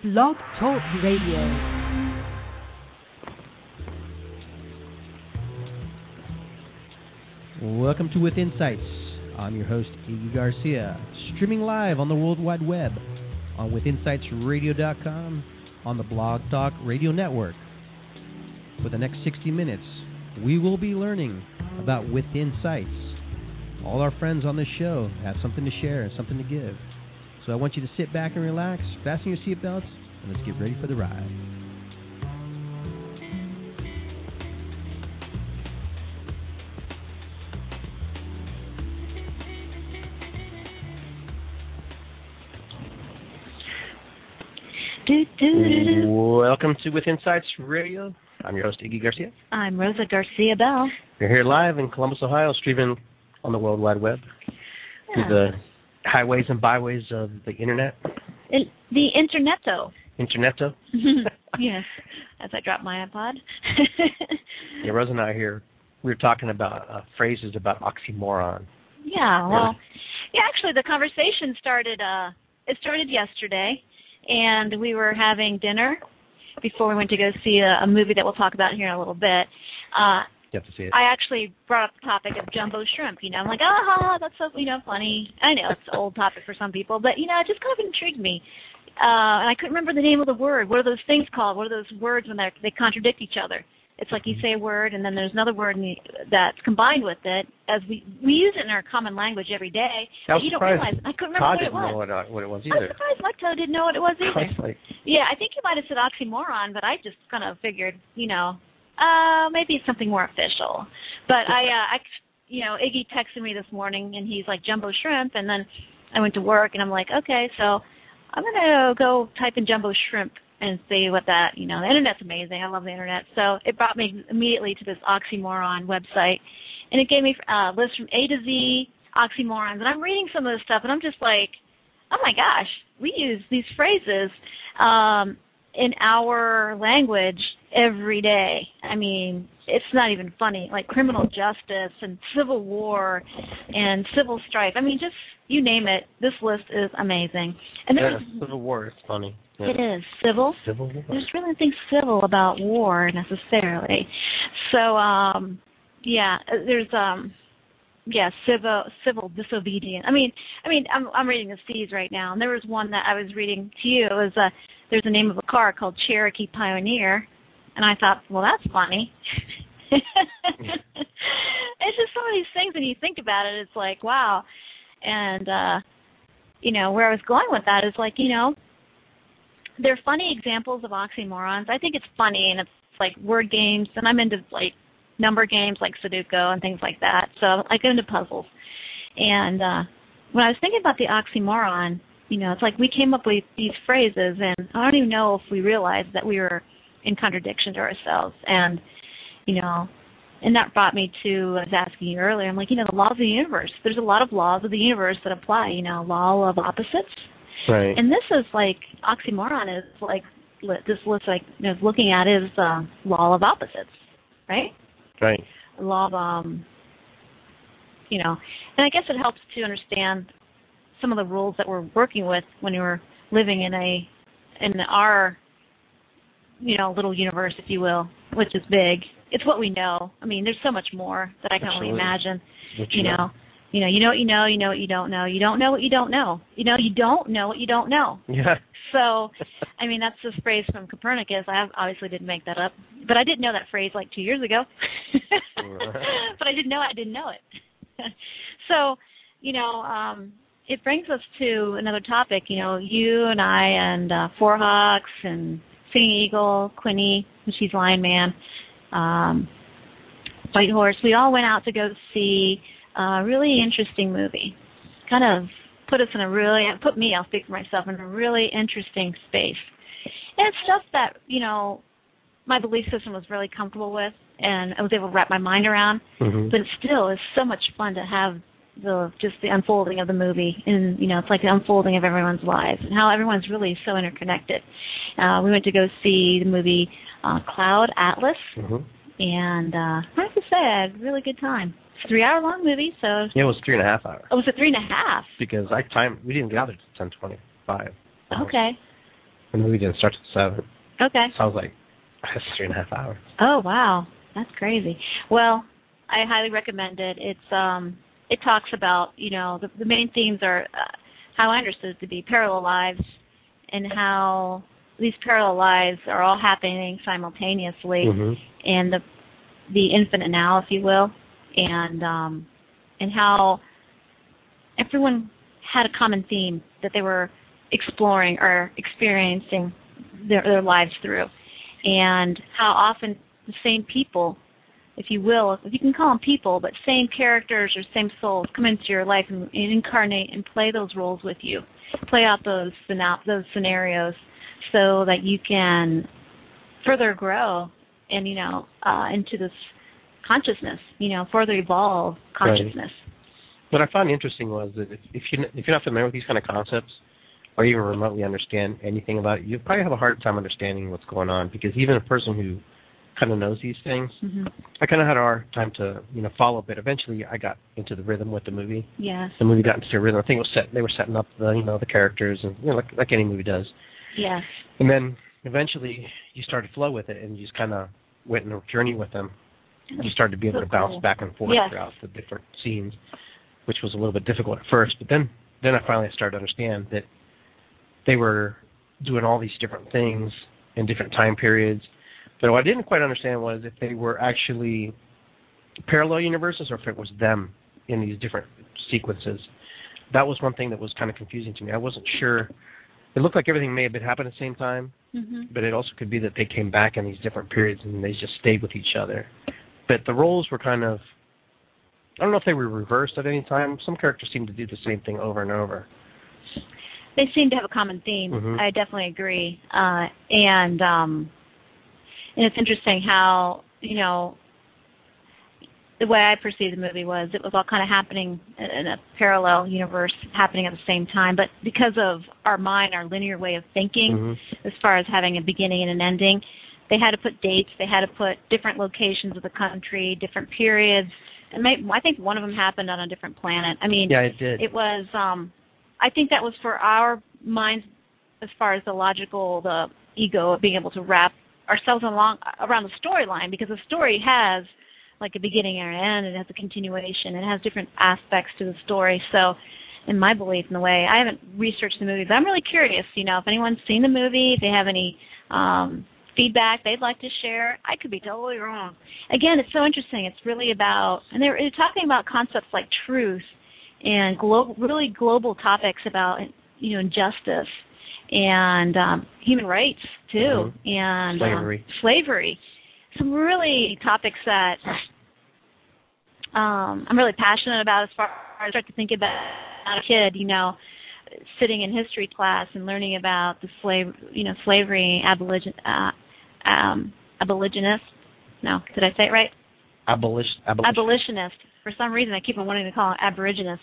Blog Talk Radio. Welcome to With Insights. I'm your host, Iggy Garcia, streaming live on the World Wide Web, on withinsightsradio.com, on the Blog Talk Radio Network. For the next 60 minutes, we will be learning about With Insights. All our friends on this show have something to share, something to give. So I want you to sit back and relax, fasten your seatbelts, and let's get ready for the ride. Welcome to With Insights Radio. I'm your host, Iggy Garcia. I'm Rosa Garcia Bell. We're here live in Columbus, Ohio, streaming on the World Wide Web through the highways and byways of the Internet. The Interneto. Interneto? Yes, as I drop my iPod. Yeah, Rosa and I here, we were talking about phrases about oxymoron. Yeah, well, actually the conversation started, it started yesterday, and we were having dinner before we went to go see a movie that we'll talk about here in a little bit. You have to see it. I actually brought up the topic of jumbo shrimp. I'm like, that's so, funny. I know it's an old topic for some people, but, it just kind of intrigued me. And I couldn't remember the name of the word. What are those things called? What are those words when they contradict each other? It's like you say a word, and then there's another word that's combined with it. As we use it in our common language every day, but you don't realize. I couldn't remember what it was. Todd didn't know what it was either. I'm surprised Lecto didn't know what it was either. Like, yeah, I think you might have said oxymoron, but I just kind of figured, maybe it's something more official. But Iggy texted me this morning, and he's like, jumbo shrimp, and then I went to work, and I'm like, okay, so I'm going to go type in jumbo shrimp and see what that, the Internet's amazing. I love the Internet. So it brought me immediately to this oxymoron website, and it gave me a list from A to Z oxymorons, and I'm reading some of this stuff, and I'm just like, oh, my gosh, we use these phrases in our language every day. I mean, it's not even funny, like criminal justice and civil war and civil strife. I mean, just you name it, this list is amazing. And civil war is funny. Yeah. It is. Civil? Civil war. There's really nothing civil about war necessarily. So, there's civil disobedience. I mean, I'm reading the C's right now, and there was one that I was reading to you. It was there's the name of a car called Cherokee Pioneer, and I thought, well, that's funny. It's just some of these things, when you think about it, it's like, wow. And where I was going with that is like, they're funny examples of oxymorons. I think it's funny, and it's like word games, and I'm into like number games like Sudoku and things like that. So I go into puzzles. And when I was thinking about the oxymoron, it's like we came up with these phrases, and I don't even know if we realized that we were in contradiction to ourselves. And, and that brought me to, I was asking you earlier, I'm like, the laws of the universe. There's a lot of laws of the universe that apply, law of opposites. Right. And this is like, oxymoron is like, this looks like, looking at is law of opposites, right? Right. Law of, and I guess it helps to understand some of the rules that we're working with when you're living in our, little universe, if you will, which is big. It's what we know. I mean, there's so much more that I can only imagine. You know what you know, you know what you don't know. You don't know what you don't know. You don't know what you don't know. Yeah. So, I mean, that's this phrase from Copernicus. I obviously didn't make that up, but I didn't know that phrase like 2 years ago. But I didn't know it. So, it brings us to another topic. You and I and Four Hawks and Singing Eagle, Quinny, she's Lion Man, White Horse. We all went out to go see a really interesting movie. Kind of put me, I'll speak for myself, in a really interesting space. And it's stuff that, my belief system was really comfortable with, and I was able to wrap my mind around. Mm-hmm. But it still is so much fun to have the unfolding of the movie, and it's like the unfolding of everyone's lives and how everyone's really so interconnected. We went to go see the movie Cloud Atlas, mm-hmm. and I have to say I had a really good time. It's a 3-hour-long movie, so yeah, it was 3.5 hours. Oh, was it 3.5? Because we didn't get out there until 10:25. Okay. And the movie didn't start till 7. Okay. So I was like, that's 3.5 hours. Oh, wow. That's crazy. Well, I highly recommend it. It talks about, the main themes are how I understood it to be parallel lives, and how these parallel lives are all happening simultaneously, and the infinite now, if you will, and how everyone had a common theme that they were exploring or experiencing their lives through, and how often the same people, if you will, if you can call them people, but same characters or same souls come into your life and incarnate and play those roles with you, play out those scenarios, so that you can further grow and into this consciousness, further evolve consciousness. Right. What I found interesting was that if you're not familiar with these kind of concepts, or even remotely understand anything about it, you probably have a hard time understanding what's going on, because even a person who kind of knows these things, I kind of had a hard time to follow, but eventually I got into the rhythm with the movie. Yes. The movie got into a rhythm. I think they were setting up the characters, and like any movie does. Yes. And then eventually you started to flow with it, and you just kind of went on a journey with them. You started to be able to bounce back and forth throughout the different scenes, which was a little bit difficult at first. But then I finally started to understand that they were doing all these different things in different time periods. But what I didn't quite understand was if they were actually parallel universes or if it was them in these different sequences. That was one thing that was kind of confusing to me. I wasn't sure. It looked like everything may have been happening at the same time, but it also could be that they came back in these different periods and they just stayed with each other. But the roles were kind of, I don't know if they were reversed at any time. Some characters seemed to do the same thing over and over. They seem to have a common theme. I definitely agree. And it's interesting how, the way I perceived the movie was it was all kind of happening in a parallel universe, happening at the same time. But because of our mind, our linear way of thinking, as far as having a beginning and an ending, they had to put dates. They had to put different locations of the country, different periods. And I think one of them happened on a different planet. I mean, yeah, it did. It was, I think that was for our minds, as far as the ego of being able to wrap ourselves around the storyline, because the story has like a beginning and an end. It has a continuation. It has different aspects to the story. So in my belief, in the way, I haven't researched the movie, but I'm really curious, if anyone's seen the movie, if they have any feedback they'd like to share. I could be totally wrong. Again, it's so interesting. It's really about, and they're talking about concepts like truth and really global topics about, injustice and human rights too, and slavery. Some really topics that I'm really passionate about as far as I start to think about a kid, sitting in history class and learning about the slavery, abolitionist. No, did I say it right? Abolitionist. For some reason, I keep on wanting to call it aboriginist.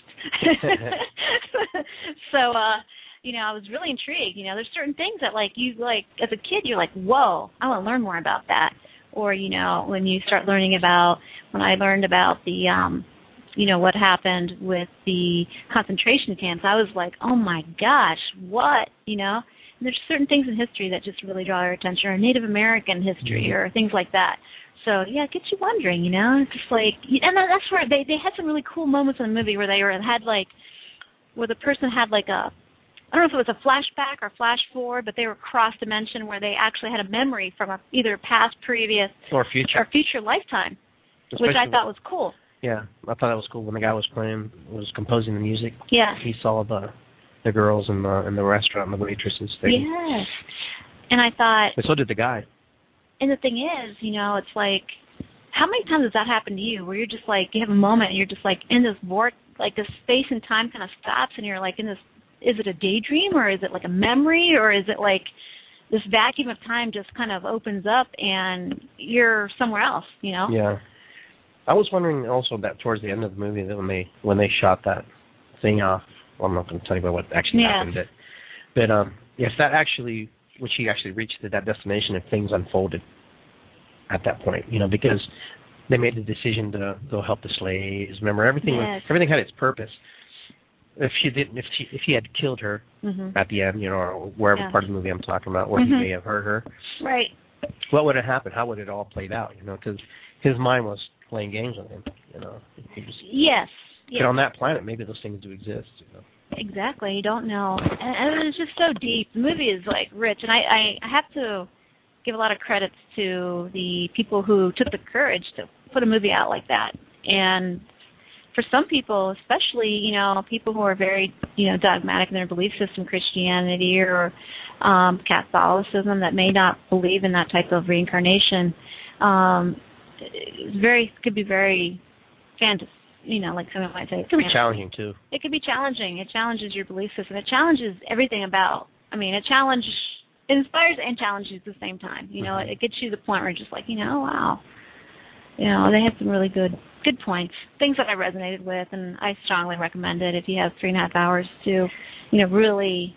So, I was really intrigued. There's certain things that, as a kid, you're like, whoa, I want to learn more about that. Or, when you start learning about, when I learned about the, what happened with the concentration camps, I was like, oh my gosh, what, And there's certain things in history that just really draw your attention, or Native American history, or things like that. So, yeah, it gets you wondering, It's just like, and that's where they had some really cool moments in the movie where where the person had I don't know if it was a flashback or flash forward, but they were cross-dimension where they actually had a memory from either past, previous, or future lifetime, especially, which I thought was cool. Yeah, I thought that was cool when the guy was composing the music. Yeah. He saw the girls in the restaurant and the waitresses thing. Yes. And I thought... But so did the guy. And the thing is, it's like, how many times does that happen to you where you're just like, you have a moment and you're just like in this this space and time kind of stops and you're like in this, is it a daydream or is it like a memory or is it like this vacuum of time just kind of opens up and you're somewhere else, Yeah. I was wondering also that towards the end of the movie that when they shot that thing off, well, I'm not going to tell you about what actually happened, but if that actually, when she actually reached that destination, if things unfolded at that point, because they made the decision to go help the slaves. Remember, everything had its purpose. if he had killed her at the end, or wherever part of the movie I'm talking about, where he may have hurt her. Right. What would have happened? How would it all played out? Because his mind was playing games with him. Yes. But on that planet, maybe those things do exist. Exactly. You don't know, and it's just so deep. The movie is like rich, and I have to give a lot of credits to the people who took the courage to put a movie out like that. And for some people, especially people who are very dogmatic in their belief system, Christianity or Catholicism, that may not believe in that type of reincarnation, could be very fantasy. Like someone might say, it could be challenging too. It could be challenging. It challenges your belief system. It challenges everything about. It inspires and challenges at the same time. It gets you to the point where you're just like, wow. They had some really good points, things that I resonated with, and I strongly recommend it if you have 3.5 hours to, really.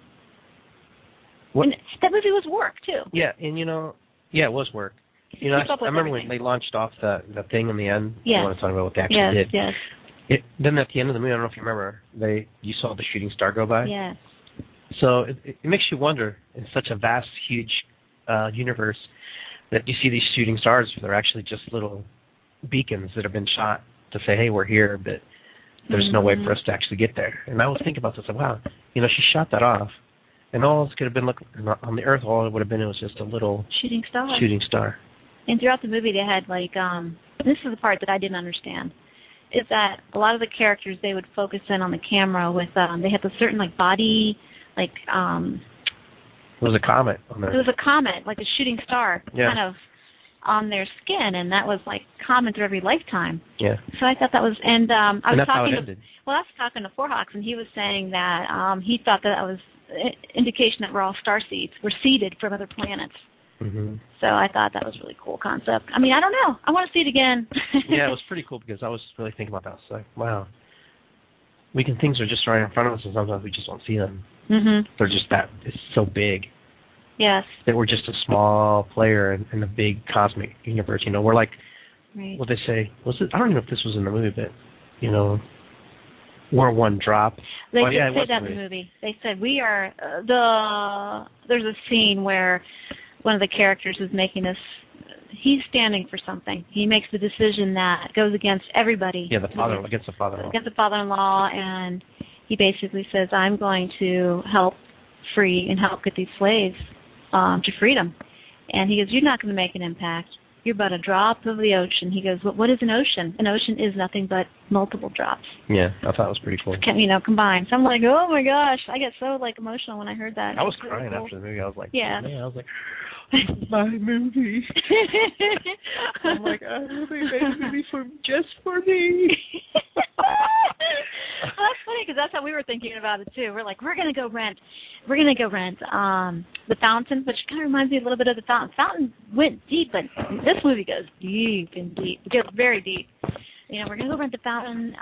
And that movie was work too. Yeah, and it was work. I remember when they launched off the thing in the end. Yes. I want to talk about what they actually did. Yes. Then at the end of the movie, I don't know if you remember, you saw the shooting star go by. Yes. So it makes you wonder, in such a vast, huge universe, that you see these shooting stars. They're actually just little beacons that have been shot to say, hey, we're here, but there's no way for us to actually get there. And I was thinking about this, like, wow, she shot that off, and all this could have been, on the Earth, all it would have been was just a little shooting star. And throughout the movie, they had, this is the part that I didn't understand, is that a lot of the characters, they would focus in on the camera with, they had a certain, body, it was a comet on there. It was a comet, like a shooting star, kind of on their skin, and that was common through every lifetime. Yeah. So I thought that was, and I was talking to Forhawks, and he was saying that he thought that was indication that we're all star seeds. We're seeded from other planets. Mm-hmm. So I thought that was a really cool concept. I don't know. I want to see it again. Yeah, it was pretty cool because I was really thinking about that. I was like, wow, things are just right in front of us, and sometimes we just don't see them. Mm-hmm. They're just it's so big. Yes. That we're just a small player in the big cosmic universe. We're like, what they say, I don't even know if this was in the movie, but, we're one drop. They did say that in the movie. They said we are, there's a scene where one of the characters is making this, he's standing for something. He makes the decision that goes against everybody. Yeah, against the father-in-law. Against the father-in-law, and he basically says, I'm going to help get these slaves to freedom. And he goes, you're not going to make an impact. You're but a drop of the ocean. He goes, what is an ocean? An ocean is nothing but multiple drops. Yeah, I thought it was pretty cool. Combined. So I'm like, oh my gosh, I get so emotional when I heard that. I was crying after the movie. I was like, yeah. Man, I was like, my movie. I'm like, I hope they made a movie just for me. Well, that's funny because that's how we were thinking about it too. We're like, we're gonna go rent The Fountain, which kind of reminds me a little bit of The Fountain. Fountain went deep, but this movie goes deep and deep. It goes very deep. We're gonna go rent The Fountain,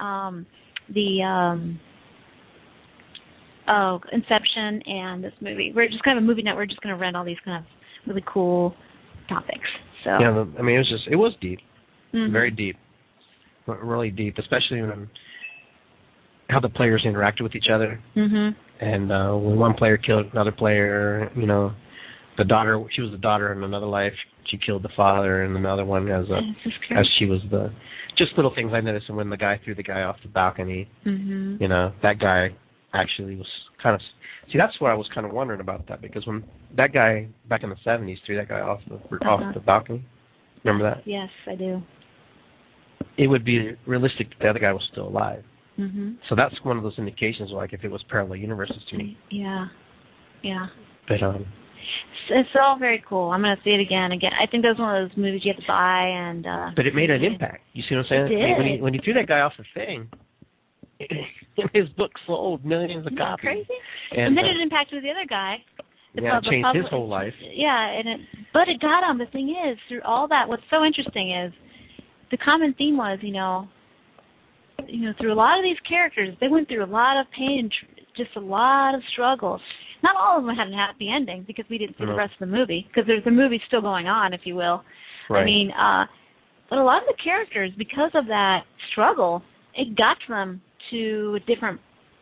Inception, and this movie. We're just kind of a movie net. We're just gonna rent all these kind of really cool topics. So yeah, it was deep, very deep, really deep, especially when how the players interacted with each other. Mm-hmm. And when one player killed another player, the daughter, she was the daughter in another life. She killed the father in another one as she was just little things I noticed. And when the guy threw the guy off the balcony, that guy actually was kind of. See, that's what I was kind of wondering about that, because when that guy back in the 70s threw that guy off the balcony, remember that? Yes, I do. It would be realistic that the other guy was still alive. Mm-hmm. So that's one of those indications, like if it was parallel universes to me. Yeah. But it's all very cool. I'm going to see it again. I think that's one of those movies you have to buy, and. But it made an impact. You see what I'm saying? It did. When he threw that guy off the thing, his book sold millions of copies. Crazy. And then it impacted the other guy. It changed his whole life. Yeah, but it got him. The thing is, through all that, what's so interesting is the common theme was, through a lot of these characters, they went through a lot of pain, just a lot of struggles. Not all of them had a happy ending because we didn't see the rest of the movie, because the movie's still going on, if you will. Right. But a lot of the characters, because of that struggle, it got them to a different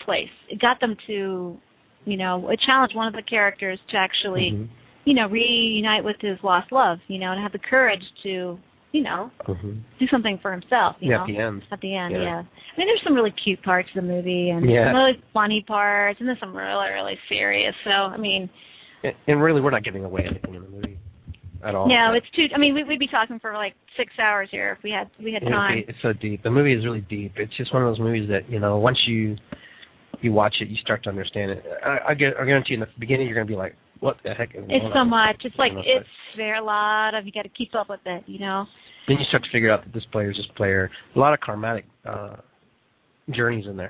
place. It got them to, it challenged one of the characters to actually, reunite with his lost love, to have the courage to, do something for himself, at the end. At the end, yeah. I mean, there's some really cute parts of the movie and some really funny parts, and there's some really, really serious. So, I mean... And really, we're not giving away anything in the movie at all. No, it's too... I mean, we'd be talking for like 6 hours here if we had time. It's so deep. The movie is really deep. It's just one of those movies that, once you watch it, you start to understand it. I guarantee in the beginning, you're going to be like, what the heck is going on? It's so much. It's like, there's a lot of... You got to keep up with it, Then you start to figure out that this player is this player. A lot of karmatic journeys in there.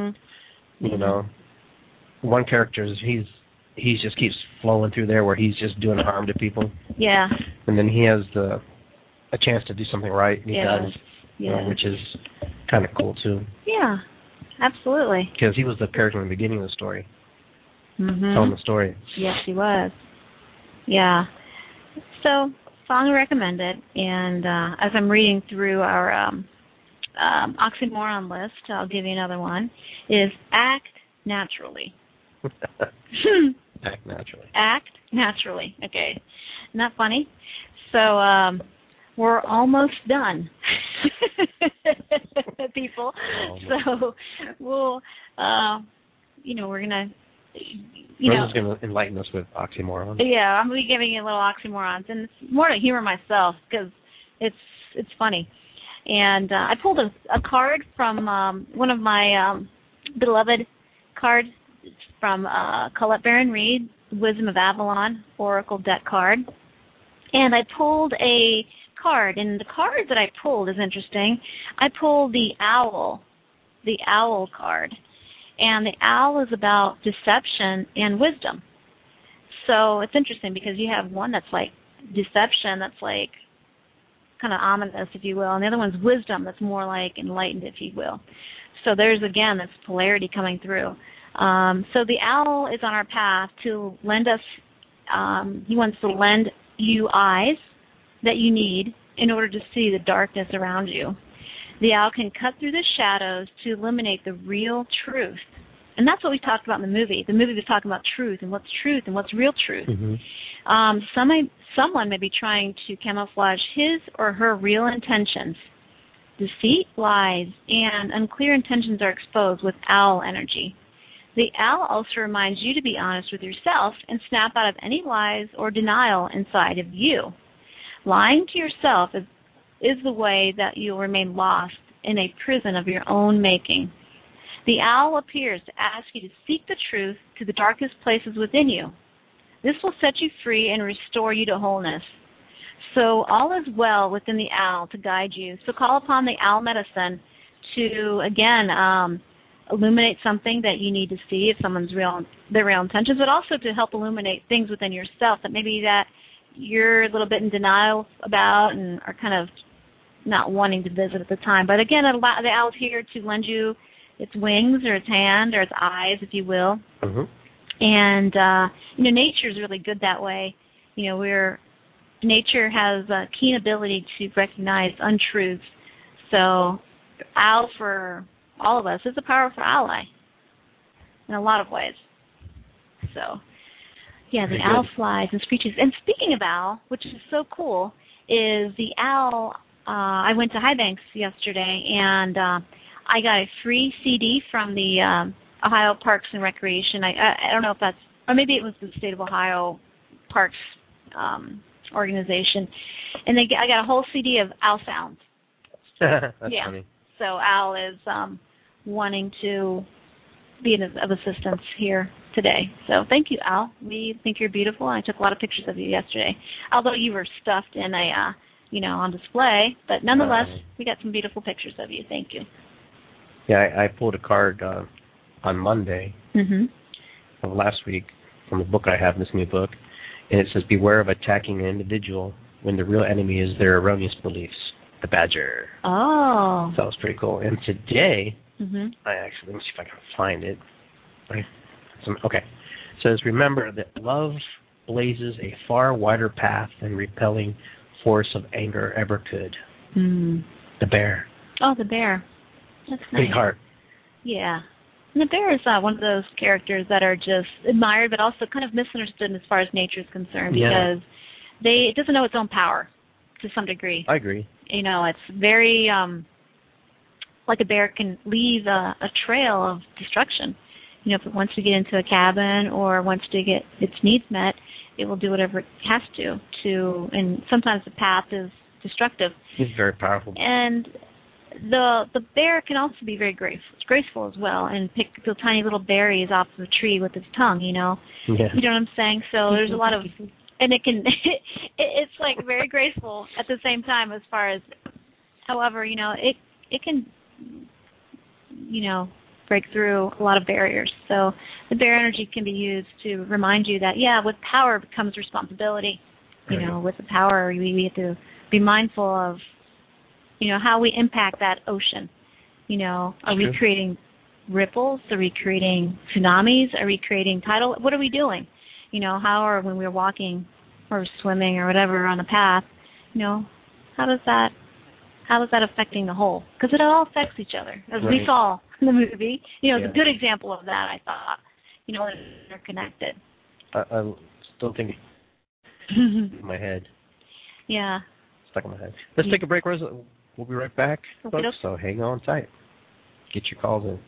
One character is he just keeps flowing through there where he's just doing harm to people. Yeah. And then he has a chance to do something right, and he does, which is kind of cool too. Yeah, absolutely. Because he was the character in the beginning of the story, telling the story. Yes, he was. Yeah. So, strongly recommended. And as I'm reading through our oxymoron list, I'll give you another one, is act naturally. Act naturally. Act naturally. Okay. Isn't that funny? So we're almost done, people. So we'll, we're going to... Rosa's going to enlighten us with oxymorons. Yeah, I'm going to be giving you little oxymorons, and it's more to humor myself because it's funny. And I pulled a card from one of my beloved cards from Colette Baron Reid, Wisdom of Avalon Oracle deck card. And I pulled a card, and the card that I pulled is interesting. I pulled the owl card. And the owl is about deception and wisdom. So it's interesting because you have one that's like deception, that's like kind of ominous, if you will, and the other one's wisdom, that's more like enlightened, if you will. So there's, again, this polarity coming through. So the owl is on our path to lend us, he wants to lend you eyes that you need in order to see the darkness around you. The owl can cut through the shadows to illuminate the real truth. And that's what we talked about in the movie. The movie was talking about truth and what's real truth. Someone may be trying to camouflage his or her real intentions. Deceit, lies, and unclear intentions are exposed with owl energy. The owl also reminds you to be honest with yourself and snap out of any lies or denial inside of you. Lying to yourself is the way that you'll remain lost in a prison of your own making. The owl appears to ask you to seek the truth to the darkest places within you. This will set you free and restore you to wholeness. So all is well within the owl to guide you. So call upon the owl medicine to, again, illuminate something that you need to see if someone's their real intentions, but also to help illuminate things within yourself that maybe that you're a little bit in denial about and are kind of not wanting to visit at the time. But again, the owl's here to lend you its wings or its hand or its eyes, if you will. And, nature is really good that way. Nature has a keen ability to recognize untruths. So owl for all of us is a powerful ally in a lot of ways. So, yeah, the owl flies and screeches. And speaking of owl, which is so cool, is the owl, I went to High Banks yesterday, and I got a free CD from the Ohio Parks and Recreation. I don't know if that's, or maybe it was the State of Ohio Parks organization. And I got a whole CD of owl sounds. That's funny. So Al is wanting to be of assistance here today. So thank you, Al. We think you're beautiful, and I took a lot of pictures of you yesterday. Although you were stuffed in a, on display, but nonetheless, we got some beautiful pictures of you. Thank you. Yeah, I pulled a card on Monday of last week from the book I have, this new book, and it says, "Beware of attacking an individual when the real enemy is their erroneous beliefs." The Badger. Oh. So that was pretty cool. And today, I actually, let me see if I can find it. Okay. It says, "Remember that love blazes a far wider path than repelling force of anger ever could." The bear. Oh, the bear. That's nice. Big heart. Yeah. And the bear is one of those characters that are just admired, but also kind of misunderstood as far as nature is concerned, because it doesn't know its own power to some degree. I agree. It's very like a bear can leave a trail of destruction. If it wants to get into a cabin or wants to get its needs met, it will do whatever it has to, and sometimes the path is destructive. It's very powerful. And the bear can also be very graceful as well, and pick the tiny little berries off of a tree with its tongue, You know what I'm saying? So there's a lot of, and it can, it's like very graceful at the same time as far as, however, it can, break through a lot of barriers. So the bear energy can be used to remind you that, with power comes responsibility. With the power, we have to be mindful of, how we impact that ocean. Are we creating ripples? Are we creating tsunamis? Are we creating tidal? What are we doing? When we're walking or swimming or whatever on a path, how is that affecting the whole? Because it all affects each other, as we saw in the movie. It's a good example of that, I thought. They're connected. I still think in my head. Yeah. Stuck in my head. Let's take a break, Rosa. We'll be right back, folks, so hang on tight. Get your calls in.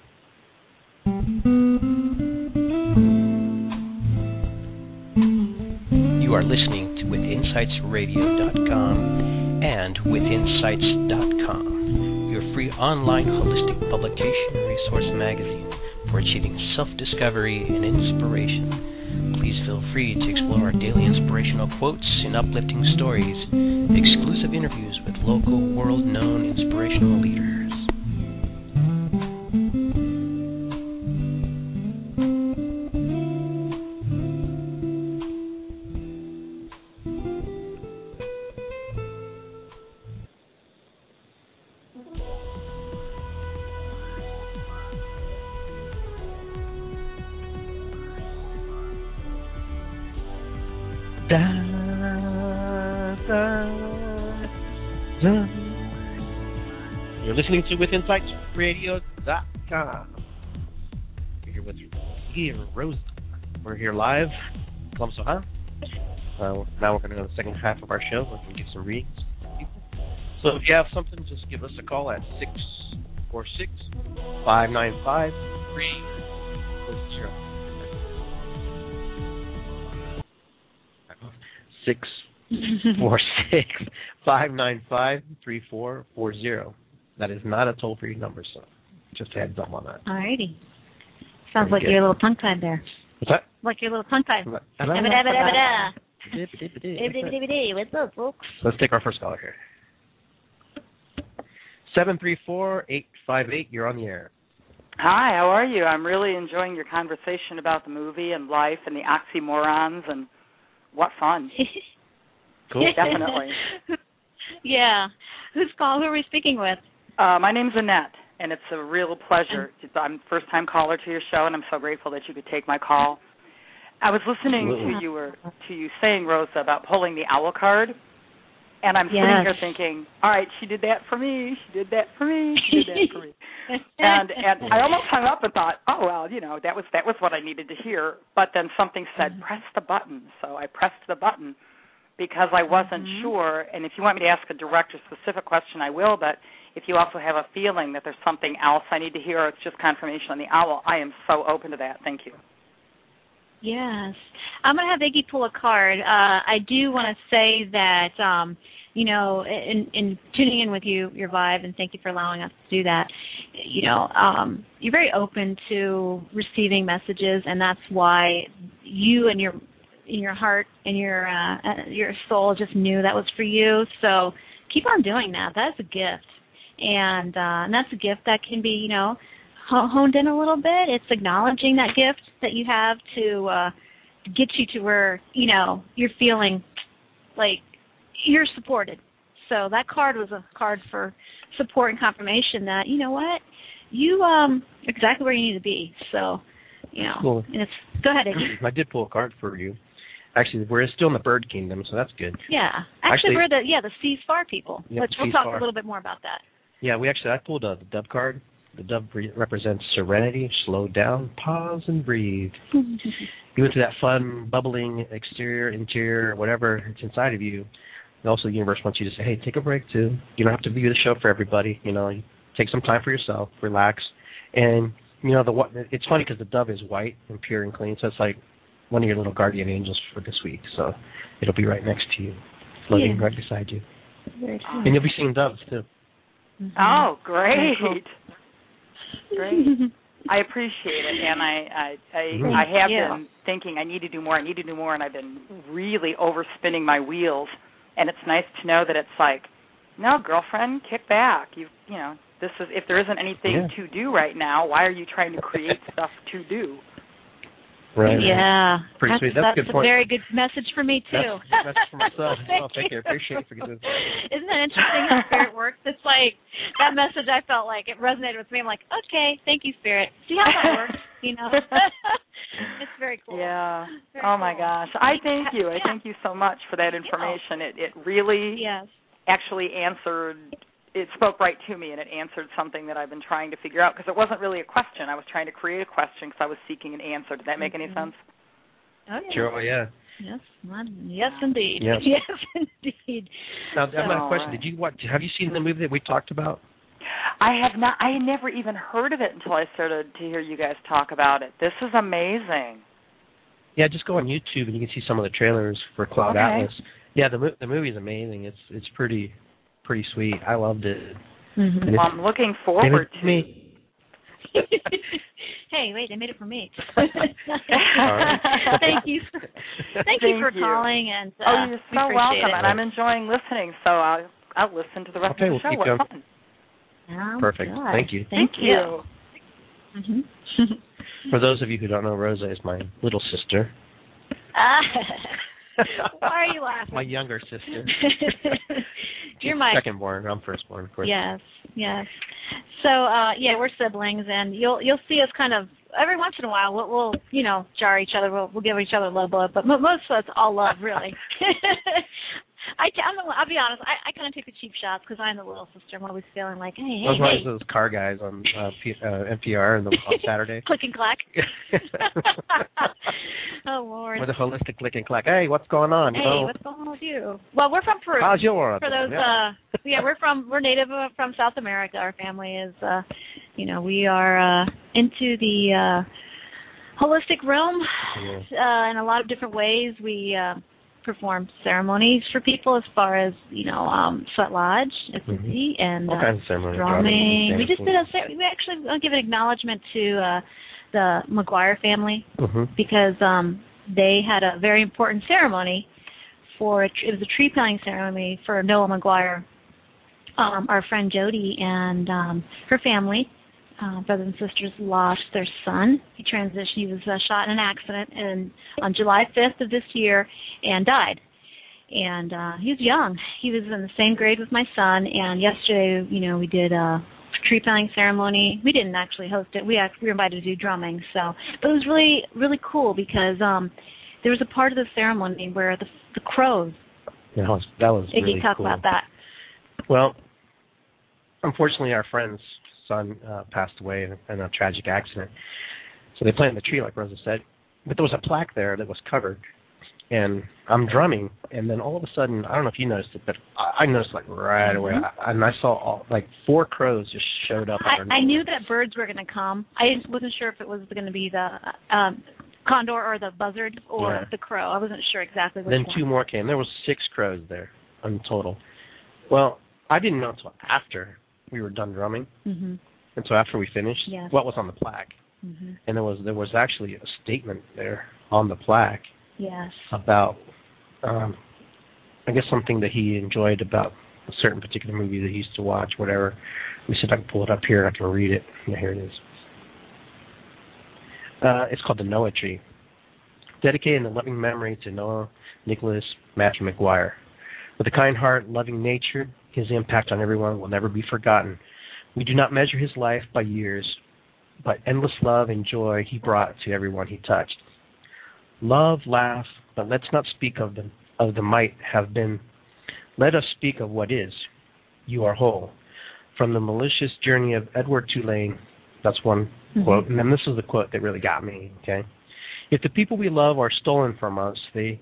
You are listening to WithinSightsRadio.com and WithinSights.com, your free online holistic publication and resource magazine for achieving self-discovery and inspiration. Please feel free to explore our daily inspirational quotes and uplifting stories, exclusive interviews with local, world-known inspirational leaders. You're listening to WithinSightsRadio.com. We're here with Rose. We're here live. Now we're going to go to the second half of our show. We're going to get some readings from people. So if you have something, just give us a call at 646-595-3440. 646-595-3440. That is not a toll-free number, so just a heads up on that. Alrighty. Sounds like you're a little tongue-tied there. What's that? Like you're a little tongue-tied. What's up, folks? Let's take our first caller here. 734-858, you're on the air. Hi, how are you? I'm really enjoying your conversation about the movie and life and the oxymorons, and what fun. Cool. Definitely. Yeah. Who are we speaking with? My name's Annette, and it's a real pleasure. I'm a first-time caller to your show, and I'm so grateful that you could take my call. I was listening to you saying, Rosa, about pulling the owl card, and I'm sitting here thinking, all right, she did that for me, she did that for me, she did that for me. And I almost hung up and thought, oh, well, that was what I needed to hear. But then something said, press the button. So I pressed the button because I wasn't sure. And if you want me to ask a direct or specific question, I will. But if you also have a feeling that there's something else I need to hear, or it's just confirmation on the owl, I am so open to that. Thank you. Yes. I'm going to have Iggy pull a card. I do want to say that, in tuning in with your vibe, and thank you for allowing us to do that, you're very open to receiving messages, and that's why you and your heart and your soul just knew that was for you. So keep on doing that. That's a gift. And that's a gift that can be, honed in a little bit. It's acknowledging that gift that you have to get you to where, you're feeling like you're supported. So that card was a card for support and confirmation that, you know what, you exactly where you need to be. So, cool. And it's, go ahead, Iggy. I did pull a card for you. Actually, we're still in the bird kingdom, so that's good. Yeah. Actually we're the Sea Far people. Yep, We'll talk a little bit more about that. Yeah, I pulled the dove card, The dove represents serenity, slow down, pause, and breathe. You went through that fun, bubbling exterior, interior, whatever it's inside of you. And also the universe wants you to say, hey, take a break too. You don't have to view the show for everybody. You know, take some time for yourself, relax. And, you know, it's funny because the dove is white and pure and clean, so it's like one of your little guardian angels for this week. So it'll be right next to you, floating right beside you. Very cool. And you'll be seeing doves too. Mm-hmm. Oh, great. Great. I appreciate it, and I have been thinking I need to do more, and I've been really overspinning my wheels, and it's nice to know that it's like, no, girlfriend, kick back. You know, this is, if there isn't anything to do right now, why are you trying to create stuff to do? Right. Yeah. Pretty sweet. That's a good point. Very good message for me, too. That's for myself. Thank you. I appreciate it for doing that. Isn't that interesting how Spirit works? It's like that message, I felt like it resonated with me. I'm like, okay, thank you, Spirit. See how that works? You know? It's very cool. Yeah. Very cool. My cool. gosh. I thank you. I thank you so much for that information. It really actually answered. It spoke right to me, and it answered something that I've been trying to figure out, because it wasn't really a question. I was trying to create a question because I was seeking an answer. Did that make any sense? Oh, yeah. Sure, yeah. Yes, yes, indeed. Yes, indeed. Now, I've got a question. Have you seen the movie that we talked about? I have not. I had never even heard of it until I started to hear you guys talk about it. This is amazing. Yeah, just go on YouTube and you can see some of the trailers for Cloud Atlas. Yeah, the movie is amazing. It's pretty sweet. I loved it. Mm-hmm. Well, I'm looking forward to me. Hey, wait, they made it for me. Right. Thank you. Thank you for calling. And you're so welcome. And I'm enjoying listening, so I'll listen to the rest of the show. We'll What fun. Oh, perfect. God. Thank you. Thank you. Mm-hmm. For those of you who don't know, Rosa is my little sister. Why are you laughing? My younger sister. You're my second born. I'm firstborn, of course. Yes. So we're siblings, and you'll see us kind of every once in a while. We'll jar each other. We'll give each other a low blow, but most of us all love, really. I'll be honest. I kind of take the cheap shots because I'm the little sister. I'm always feeling like, hey. Those car guys on NPR on Saturday. Click and clack. Oh Lord. With a holistic click and clack. Hey, what's going on? Hey, what's going on with you? Well, we're from Peru. How's your? For those, we're native from South America. Our family is, we are into the holistic realm in a lot of different ways. We perform ceremonies for people as far as sweat lodge, and all kinds of ceremonies, drumming. We just did we actually give an acknowledgement to the McGuire family because they had a very important ceremony it was a tree planting ceremony for Noah McGuire, our friend Jody and her family. Brothers and sisters lost their son. He transitioned. He was shot in an accident on July 5th of this year and died. And he was young. He was in the same grade with my son. And yesterday, we did a tree planting ceremony. We didn't actually host it. We were invited to do drumming. But it was really, really cool because there was a part of the ceremony where the crows. That was really talk cool. about that. Well, unfortunately, our friend's son passed away in a tragic accident. So they planted the tree, like Rosa said. But there was a plaque there that was covered. And I'm drumming, and then all of a sudden, I don't know if you noticed it, but I noticed right away, and I saw 4 crows just showed up. I knew that birds were going to come. I wasn't sure if it was going to be the condor or the buzzard or the crow. I wasn't sure exactly which one. Then 2 more came. There was 6 crows there in total. Well, I didn't know until after we were done drumming, and so after we finished, what was on the plaque, and there was actually a statement there on the plaque. Yes. About, I guess something that he enjoyed about a certain particular movie that he used to watch, whatever. Let me see if I can pull it up here and I can read it. Yeah, here it is. It's called The Noah Tree. Dedicated in loving memory to Noah Nicholas Matthew McGuire. With a kind heart and loving nature, his impact on everyone will never be forgotten. We do not measure his life by years, but endless love and joy he brought to everyone he touched. Love, laugh, but let's not speak of the might have been. Let us speak of what is. You are whole. From the Malicious Journey of Edward Tulane. That's one quote. And then this is the quote that really got me, okay? If the people we love are stolen from us, the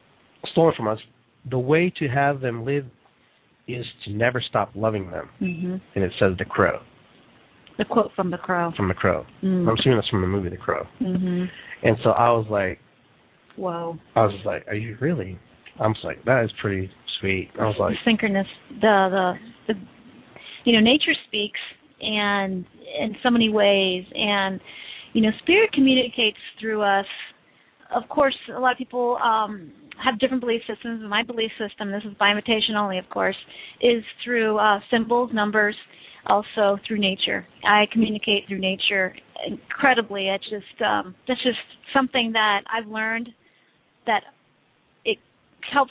way to have them live is to never stop loving them. And it says The Crow. The quote from The Crow. From The Crow. I'm assuming that's from the movie The Crow. And so I was like, whoa. I was like, are you really? I was like, that is pretty sweet. I was like, synchronous. The nature speaks, and in so many ways, and spirit communicates through us. Of course, a lot of people have different belief systems. My belief system, this is by invitation only, of course, is through symbols, numbers, also through nature. I communicate through nature incredibly. It's just that's just something that I've learned that it helps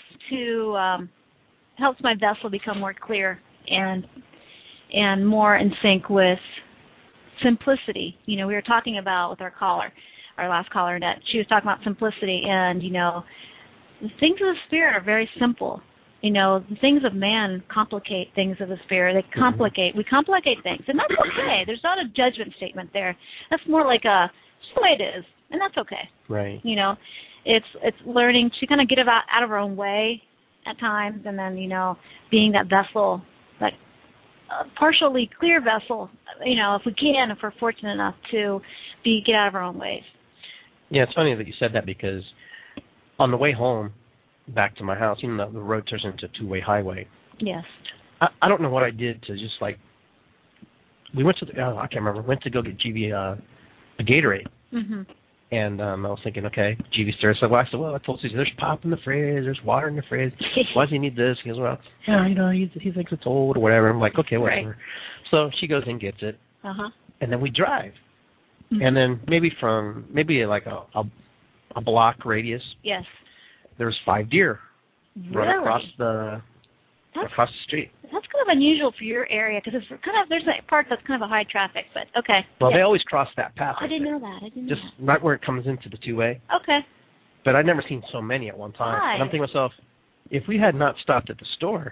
my vessel become more clear and more in sync with simplicity. We were talking about with our last caller, Annette, she was talking about simplicity, and the things of the spirit are very simple. The things of man complicate things of the spirit. They complicate. We complicate things, and that's okay. There's not a judgment statement there. That's more like just the way it is, and that's okay. Right. It's learning to kind of get out of our own way at times, and then being that vessel, that partially clear vessel. If we can, if we're fortunate enough to get out of our own ways. Yeah, it's funny that you said that, because on the way home back to my house, even though the road turns into a two-way highway. Yes. I don't know what I did to just we went to I can't remember. Went to go get GV a Gatorade. And I was thinking, okay, GV started. So I said, well, I told Susie, there's pop in the fridge, there's water in the fridge. Why does he need this? He goes, well, yeah, he thinks it's old or whatever. I'm like, okay, whatever. Right. So she goes and gets it. And then we drive. And then maybe like a block radius. Yes. There's 5 deer run across the street. That's kind of unusual for your area, because it's there's a part that's kind of a high traffic, but okay. Well, they always cross that path. I didn't know that. Just right where it comes into the two-way. Okay. But I'd never seen so many at one time. And I'm thinking to myself, if we had not stopped at the store,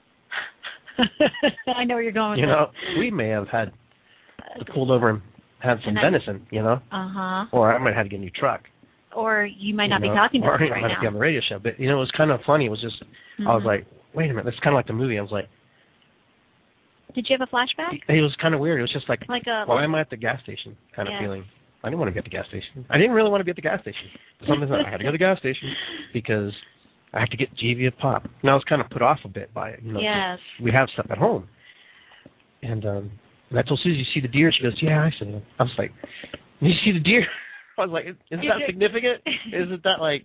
I know where you're going with that. We may have had pulled over and had some venison, or I might have had to get a new truck. Or you might not be talking to us right now. Or I might be on the radio show. But, it was kind of funny. It was just, I was like, wait a minute, that's kind of like the movie. I was like. Did you have a flashback? It was kind of weird. It was just like why am I at the gas station kind of feeling. I didn't want to be at the gas station. I didn't really want to be at the gas station. Sometimes I had to go to the gas station because I have to get GV a pop. And I was kind of put off a bit by it. Yes. We have stuff at home. And I told Susie, you see the deer? She goes, yeah, I see them. I was like, you see the deer? I was like, isn't that significant? Isn't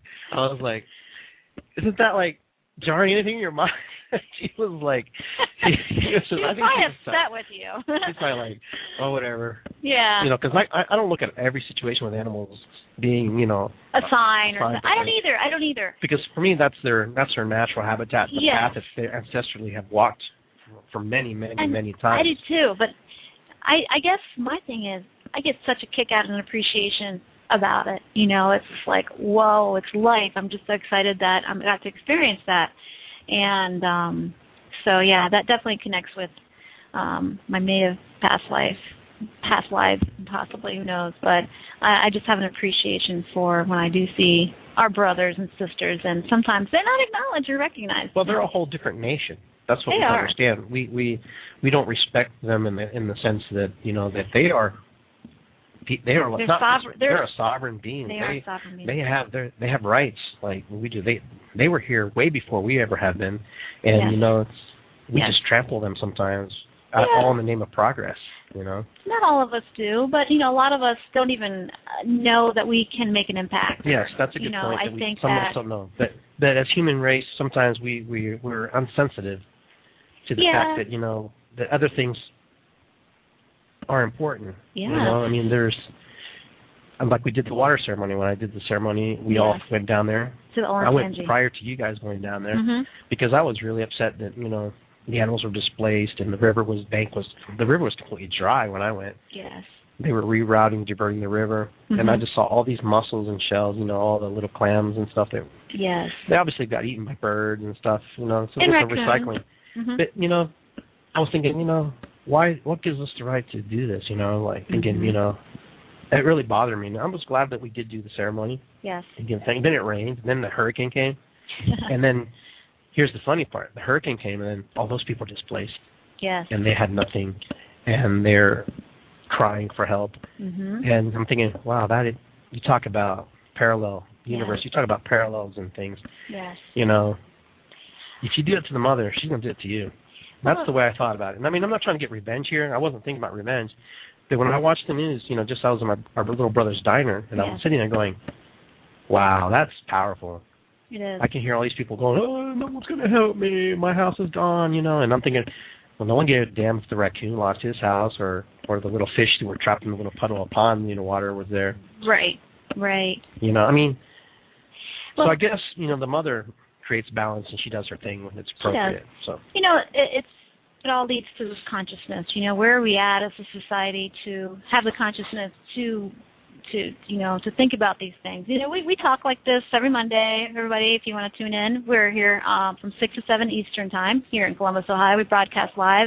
that like jarring anything in your mind? She was like, she's probably upset with you. She's probably like, oh, whatever. Yeah. Because I don't look at every situation with animals being, a sign or something. I don't either. Because for me, that's their natural habitat, the path that they ancestrally have walked for many, many, many times. I do too, but I guess my thing is, I get such a kick out of an appreciation about it. It's just like, whoa, it's life. I'm just so excited that I got to experience that. And so, yeah, that definitely connects with my native past lives, possibly, who knows. But I just have an appreciation for when I do see our brothers and sisters, and sometimes they're not acknowledged or recognized. Well, they're a whole different nation. That's what we understand. We don't respect them in the sense that, that they are. They're a sovereign being. They have rights like we do. They were here way before we ever have been, and we just trample them sometimes, all in the name of progress. Not all of us do, but a lot of us don't even know that we can make an impact. Yes, that's a good point. I think some of us don't know that as human race, sometimes we're insensitive to the fact that that other things are important. Yeah. There's like we did the water ceremony. When I did the ceremony, we all went down there. To the Orange. I went prior to you guys going down there because I was really upset that the animals were displaced and the river was completely dry when I went. Yes. They were rerouting, diverting the river, and I just saw all these mussels and shells. All the little clams and stuff that. Yes. They obviously got eaten by birds and stuff. So it's a recycling. But I was thinking, what gives us the right to do this? Like thinking, it really bothered me. And I was glad that we did do the ceremony. Yes. And then it rained. Then the hurricane came. And then here's the funny part: the hurricane came, and then all those people displaced. Yes. And they had nothing, and they're crying for help. Mm-hmm. And I'm thinking, wow, you talk about parallel universe. Yes. You talk about parallels and things. Yes. If you do it to the mother, she's going to do it to you. That's the way I thought about it. And I mean, I'm not trying to get revenge here. I wasn't thinking about revenge. But when I watched the news, just I was in our little brother's diner, and I was sitting there going, wow, that's powerful. It is. I can hear all these people going, oh, no one's going to help me. My house is gone, and I'm thinking, well, no one gave a damn if the raccoon lost his house or the little fish that were trapped in the little puddle of pond, water was there. Right. I mean, so I guess, the mother creates balance and she does her thing when it's appropriate. So it all leads to this consciousness. Where are we at as a society to have the consciousness to think about these things? We talk like this every Monday. Everybody, if you want to tune in, we're here from 6 to 7 Eastern Time here in Columbus, Ohio. We broadcast live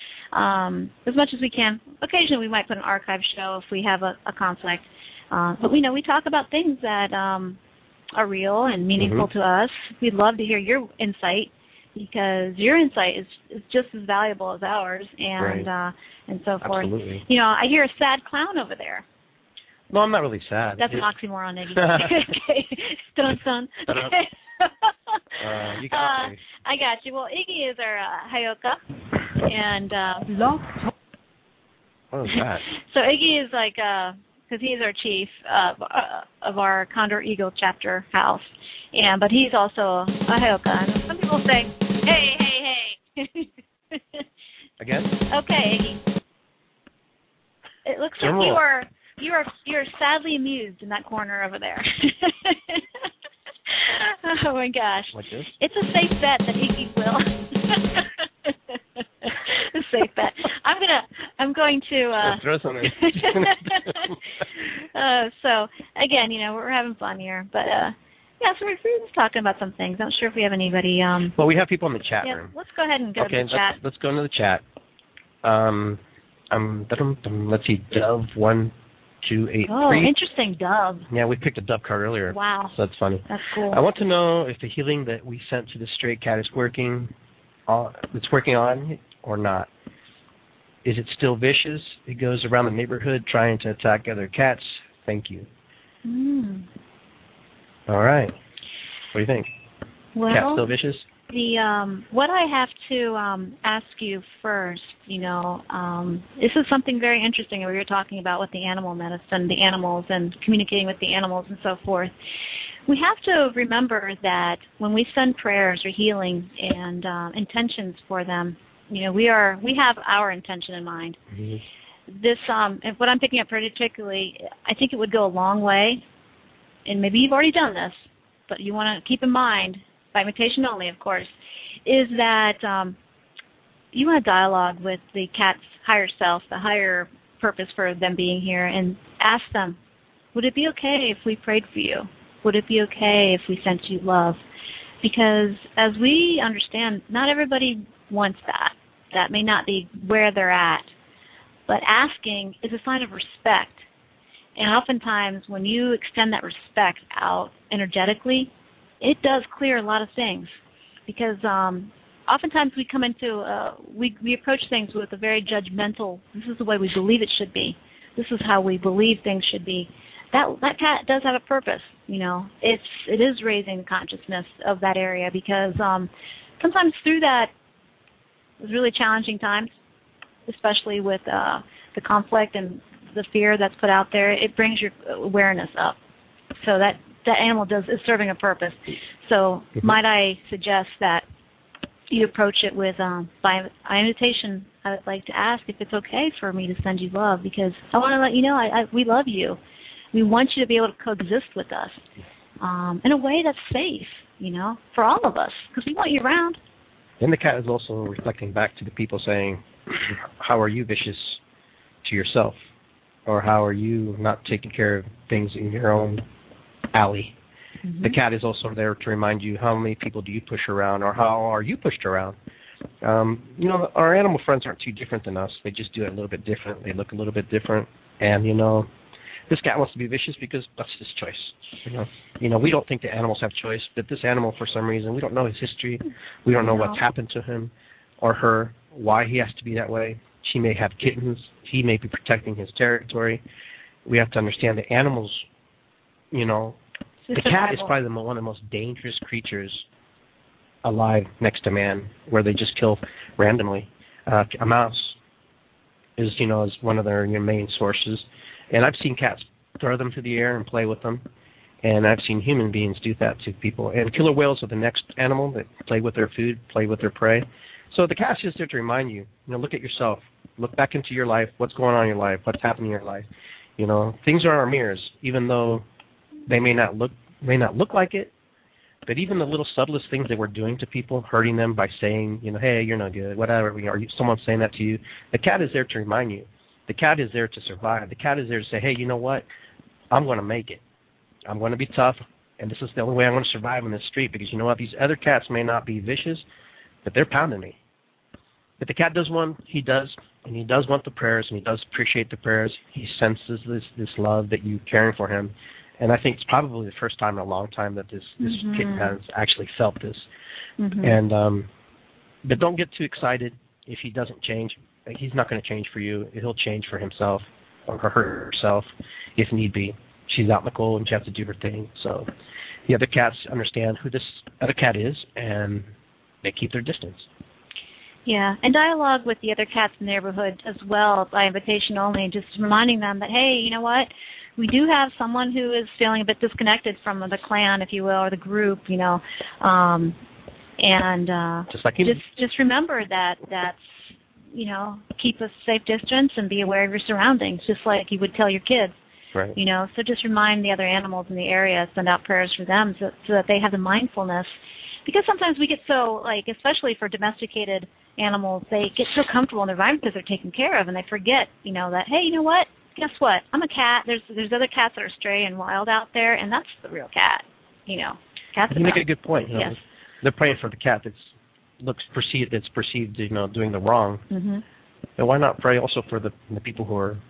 as much as we can. Occasionally we might put an archive show if we have a conflict. But we talk about things that are real and meaningful to us. We'd love to hear your insight, because your insight is just as valuable as ours, and so forth. Absolutely. I hear a sad clown over there. No, I'm not really sad. That's an oxymoron, Iggy. Okay. Dun. Okay. You got me. I got you. Well, Iggy is our Hayoka, and what is that? So Iggy is like because he's our chief of our Condor Eagle chapter house, but he's also a Hayoka. And some people say, hey. Again? Okay, Iggy. It looks like you're sadly amused in that corner over there. Oh my gosh! Like this? It's a safe bet that Iggy will. A safe bet. I'm going to throw something. So again, we're having fun here, but so we're just talking about some things. I'm not sure if we have anybody. Well, we have people in the chat room. Let's go ahead and go to the chat. Let's go into the chat. Let's see, Dove 1283. Oh, interesting, Dove. Yeah, we picked a Dove card earlier. Wow. So that's funny. That's cool. I want to know if the healing that we sent to the stray cat is working. It's working on or not. Is it still vicious? It goes around the neighborhood trying to attack other cats. Thank you. All right. What do you think? Well, cat still vicious? What I have to ask you first, this is something very interesting we were talking about with the animal medicine, the animals and communicating with the animals and so forth. We have to remember that when we send prayers or healing and intentions for them, we have our intention in mind. Mm-hmm. This, and what I'm picking up particularly, I think it would go a long way, and maybe you've already done this, but you want to keep in mind, by invitation only, of course, is that you want to dialogue with the cat's higher self, the higher purpose for them being here, and ask them, would it be okay if we prayed for you? Would it be okay if we sent you love? Because as we understand, not everybody wants that. That may not be where they're at. But asking is a sign of respect. And oftentimes when you extend that respect out energetically, it does clear a lot of things. Because oftentimes we come into, we approach things with a very judgmental, this is the way we believe it should be. This is how we believe things should be. That cat does have a purpose, It is raising the consciousness of that area, because sometimes through that, it's really challenging times, especially with the conflict and the fear that's put out there. It brings your awareness up. So that animal is serving a purpose. So might I suggest that you approach it with, by invitation, I would like to ask if it's okay for me to send you love, because I want to let you know we love you. We want you to be able to coexist with us in a way that's safe, for all of us, because we want you around. And the cat is also reflecting back to the people saying, how are you vicious to yourself? Or how are you not taking care of things in your own alley? Mm-hmm. The cat is also there to remind you, how many people do you push around, or how are you pushed around? Our animal friends aren't too different than us. They just do it a little bit different. They look a little bit different. And, this cat wants to be vicious because that's his choice. We don't think the animals have choice, but this animal, for some reason, we don't know his history. We don't know what's happened to him or her, why he has to be that way. She may have kittens. He may be protecting his territory. We have to understand the animals, the cat is probably one of the most dangerous creatures alive next to man, where they just kill randomly. A mouse is one of their main sources. And I've seen cats throw them through the air and play with them. And I've seen human beings do that to people. And killer whales are the next animal that play with their food, play with their prey. So the cat's just there to remind you, look at yourself. Look back into your life. What's going on in your life? What's happening in your life? Things are our mirrors, even though they may not look like it. But even the little subtlest things that we're doing to people, hurting them by saying, hey, you're no good, whatever, or someone saying that to you, the cat is there to remind you. The cat is there to survive. The cat is there to say, hey, you know what? I'm going to make it. I'm going to be tough, and this is the only way I'm going to survive on this street, because you know what? These other cats may not be vicious, but they're pounding me. But the cat does want the prayers, and he does appreciate the prayers. He senses this love that you're caring for him. And I think it's probably the first time in a long time that this kitten has actually felt this. And but don't get too excited if he doesn't change. He's not going to change for you. He'll change for himself or herself if need be. She's out in the cold and she has to do her thing. So the other cats understand who this other cat is, and they keep their distance. Yeah, and dialogue with the other cats in the neighborhood as well, by invitation only, just reminding them that, hey, you know what? We do have someone who is feeling a bit disconnected from the clan, if you will, or the group, and just like you. Just remember that's, keep a safe distance and be aware of your surroundings, just like you would tell your kids. Right. So just remind the other animals in the area, send out prayers for them so that they have the mindfulness. Because sometimes we get so, especially for domesticated animals, they get so comfortable in their environment because they're taken care of, and they forget, that, hey, you know what? Guess what? I'm a cat. There's other cats that are stray and wild out there, and that's the real cat. Cats. You make a good point. Yes. They're praying for the cat that's perceived, doing the wrong. Mm-hmm. And why not pray also for the people who are,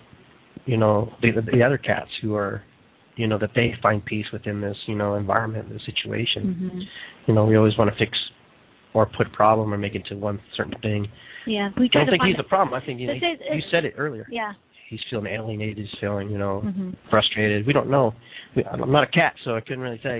the other cats who are, that they find peace within this, environment, this situation. Mm-hmm. We always want to fix or put a problem or make it to one certain thing. Yeah, I don't think he's the problem. I think you said it earlier. Yeah. He's feeling alienated. He's feeling, frustrated. We don't know. I'm not a cat, so I couldn't really say. I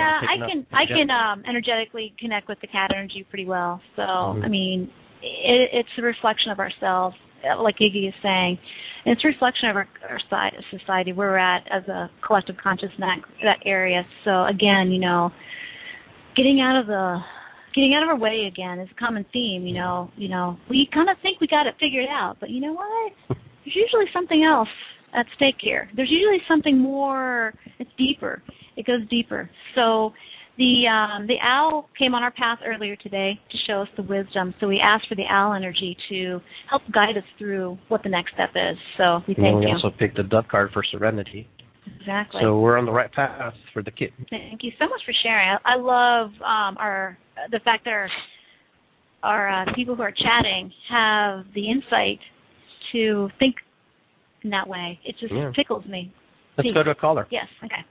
can energetically connect with the cat energy pretty well. So I mean, it's a reflection of ourselves, like Iggy is saying. And it's a reflection of our society, where we're at as a collective consciousness in that area. So again, getting out of our way again is a common theme. We kind of think we got it figured out, but you know what? There's usually something else at stake here. There's usually something more. It's deeper. It goes deeper. So the owl came on our path earlier today to show us the wisdom. So we asked for the owl energy to help guide us through what the next step is. So we thank you. We also picked the dove card for serenity. Exactly. So we're on the right path for the kitten. Thank you so much for sharing. I love the fact that our people who are chatting have the insight to think in that way. It just tickles me. Let's go to a caller. Yes, okay.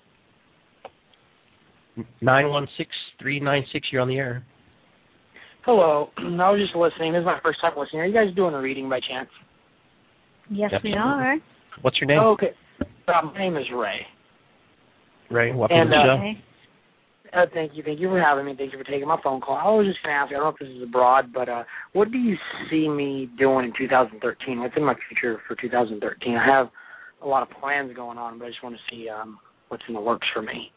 916-396, you're on the air. Hello. I was just listening. This is my first time listening. Are you guys doing a reading by chance? Yes, we are. What's your name? Oh, okay. My name is Ray. Ray, welcome to the show. Thank you for having me. Thank you for taking my phone call. I was just going to ask you, I don't know if this is abroad, but what do you see me doing in 2013? What's in my future for 2013? I have a lot of plans going on, but I just want to see what's in the works for me.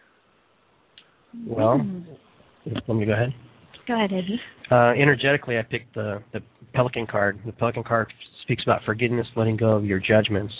Well, let me go ahead. Go ahead, Eddie. Energetically, I picked the Pelican card. The Pelican card speaks about forgiveness, letting go of your judgments.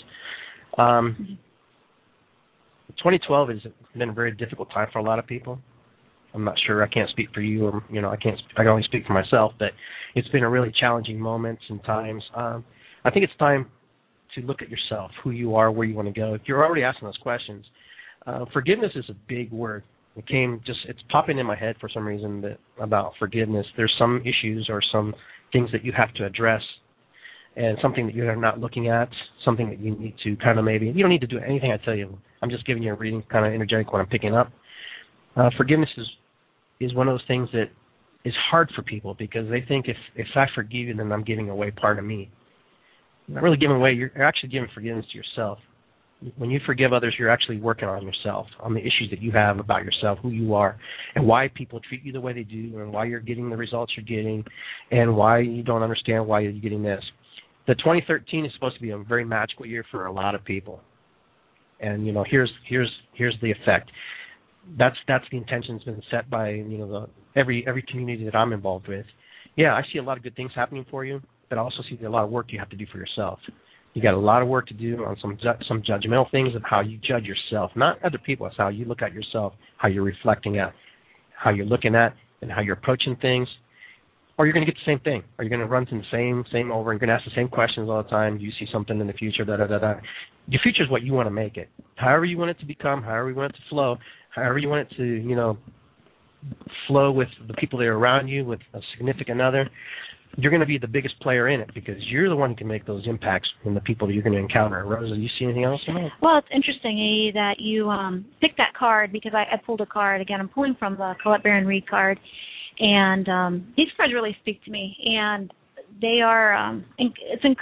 2012 has been a very difficult time for a lot of people. I'm not sure. I can't speak for you, or I can only speak for myself. But it's been a really challenging moments and times. I think it's time to look at yourself, who you are, where you want to go. If you're already asking those questions, forgiveness is a big word. It's popping in my head for some reason that about forgiveness. There's some issues or some things that you have to address, and something that you're not looking at, something that you need to kind of maybe, you don't need to do anything I tell you. I'm just giving you a reading, kind of energetic what I'm picking up. Forgiveness is one of those things that is hard for people because they think if I forgive you, then I'm giving away part of me. You're not really giving away, you're actually giving forgiveness to yourself. When you forgive others, you're actually working on yourself, on the issues that you have about yourself, who you are, and why people treat you the way they do, and why you're getting the results you're getting, and why you don't understand why you're getting this. The 2013 is supposed to be a very magical year for a lot of people. And, here's the effect. That's the intention's been set by, every community that I'm involved with. Yeah, I see a lot of good things happening for you, but I also see a lot of work you have to do for yourself. You got a lot of work to do on some judgmental things of how you judge yourself, not other people. It's how you look at yourself, how you're reflecting at, how you're looking at, and how you're approaching things. Or you're going to get the same thing. Or you're going to run to the same over. You're going to ask the same questions all the time. Do you see something in the future? Your future is what you want to make it. However you want it to become, however you want it to flow, however you want it to, flow with the people that are around you, with a significant other. You're going to be the biggest player in it because you're the one who can make those impacts in the people that you're going to encounter. Rosa, do you see anything else? Well, it's interesting, that you picked that card because I pulled a card. Again, I'm pulling from the Colette Baron Reed card. And these cards really speak to me. And they are, it's in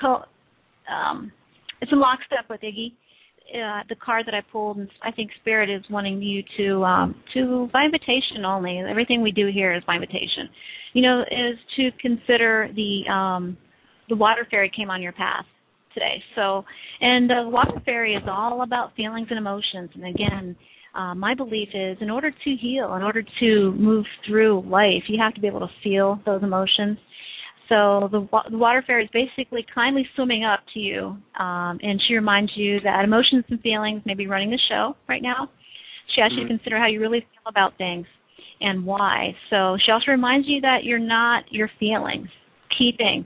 lockstep with Iggy. The card that I pulled, and I think Spirit is wanting you to by invitation only. Everything we do here is by invitation. Is to consider the water fairy came on your path today. So, and the water fairy is all about feelings and emotions. And again, my belief is in order to heal, in order to move through life, you have to be able to feel those emotions. So the water fairy is basically kindly swimming up to you, and she reminds you that emotions and feelings may be running the show right now. She asks you to consider how you really feel about things and why. So she also reminds you that you're not your feelings. Key thing,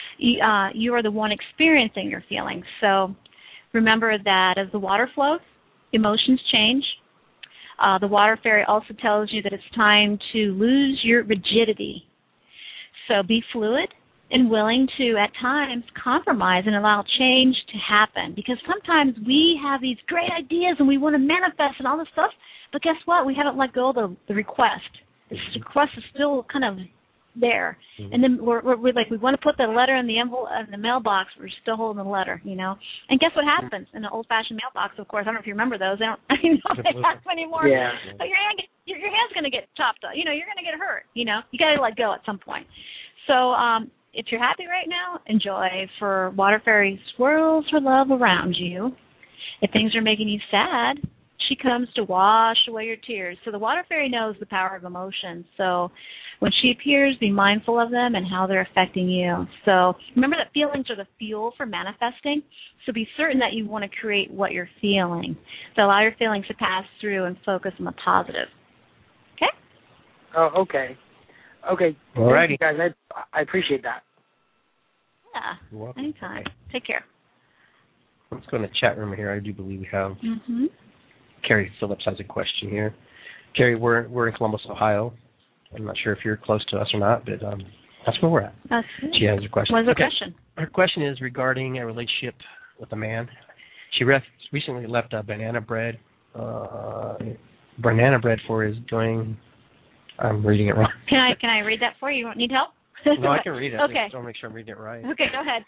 you are the one experiencing your feelings. So remember that as the water flows, emotions change. The water fairy also tells you that it's time to lose your rigidity. So be fluid and willing to, at times, compromise and allow change to happen. Because sometimes we have these great ideas and we want to manifest and all this stuff, but guess what? We haven't let go of the request. The request is still kind of there. Mm-hmm. And then we're like, we want to put the letter in the envelope in the mailbox. We're still holding the letter, And guess what happens in the old-fashioned mailbox? Of course, I don't know if you remember those. They don't happen anymore. Yeah. But your hand's going to get chopped up. You're going to get hurt. You got to let go at some point. So if you're happy right now, enjoy. For water fairy swirls her love around you. If things are making you sad, she comes to wash away your tears. So the water fairy knows the power of emotion. So when she appears, be mindful of them and how they're affecting you. So remember that feelings are the fuel for manifesting. So be certain that you want to create what you're feeling. So allow your feelings to pass through and focus on the positive. Okay? Oh, okay. Okay. All righty. Thank you guys. I appreciate that. Yeah. You're welcome. Anytime. Take care. Let's go in the chat room here. I do believe we have Carrie Phillips has a question here. Carrie, we're in Columbus, Ohio. I'm not sure if you're close to us or not, but that's where we're at. That's good. She has a question. What's the question? Her question is regarding a relationship with a man. She recently left Banana Bread. Banana Bread for is doing. I'm reading it wrong. Can I read that for you? You don't need help? No, I can read it. Okay. I just want to make sure I'm reading it right. Okay, go ahead.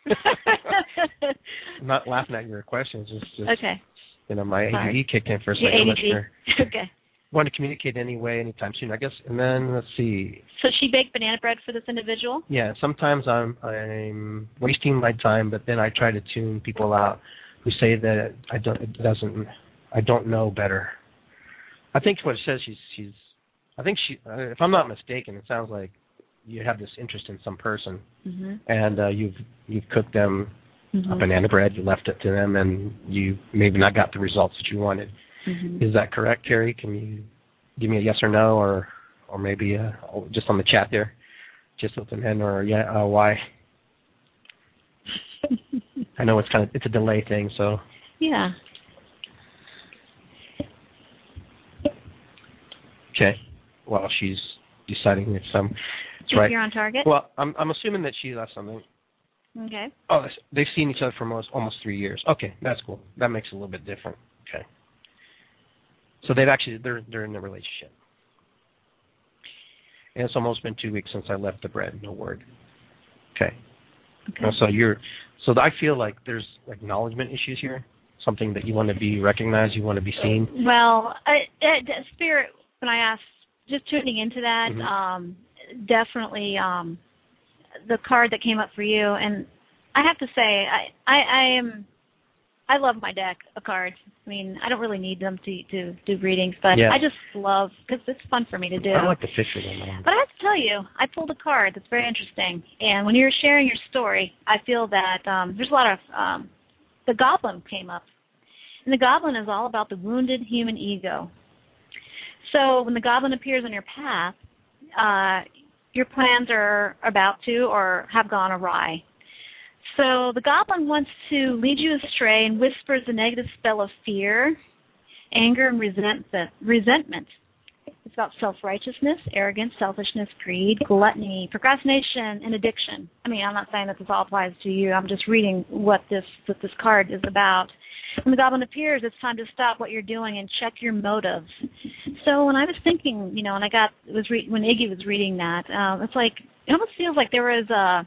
I'm not laughing at your questions. It's just, okay. My ADD kicked in for a second. I'm not sure. Okay. Want to communicate anyway anytime soon, I guess. And then, let's see. So she baked banana bread for this individual? Yeah, sometimes I'm wasting my time, but then I try to tune people out who say that I don't know better. I think what it says, if I'm not mistaken, it sounds like you have this interest in some person, and you've cooked them a banana bread, you left it to them, and you maybe not got the results that you wanted. Is that correct, Carrie? Can you give me a yes or no, or maybe just on the chat there, just with an N or why? I know it's a delay thing, so. while she's deciding if it's right. You're on target? Well, I'm assuming that she left something. Okay. Oh, they've seen each other for almost 3 years. Okay, that's cool. That makes it a little bit different. Okay. So they're in a relationship. And it's almost been 2 weeks since I left the bread. No word. Okay. So I feel like there's acknowledgement issues here. Something that you want to be recognized, you want to be seen. Well, Spirit, when I asked, just tuning into that, definitely the card that came up for you, and I have to say, I love my deck of cards. I mean, I don't really need them to do readings, but I just love, because it's fun for me to do. I like the fish with them. But I have to tell you, I pulled a card that's very interesting, and when you're sharing your story, I feel that there's a lot of, the Goblin came up. And the Goblin is all about the wounded human ego. So when the Goblin appears on your path, your plans are about to or have gone awry. So the Goblin wants to lead you astray and whispers a negative spell of fear, anger, and resentment. It's about self-righteousness, arrogance, selfishness, greed, gluttony, procrastination, and addiction. I mean, I'm not saying that this all applies to you. I'm just reading what this card is about. When the Goblin appears, it's time to stop what you're doing and check your motives. So when I was thinking, when Iggy was reading that, it's like, it almost feels like there was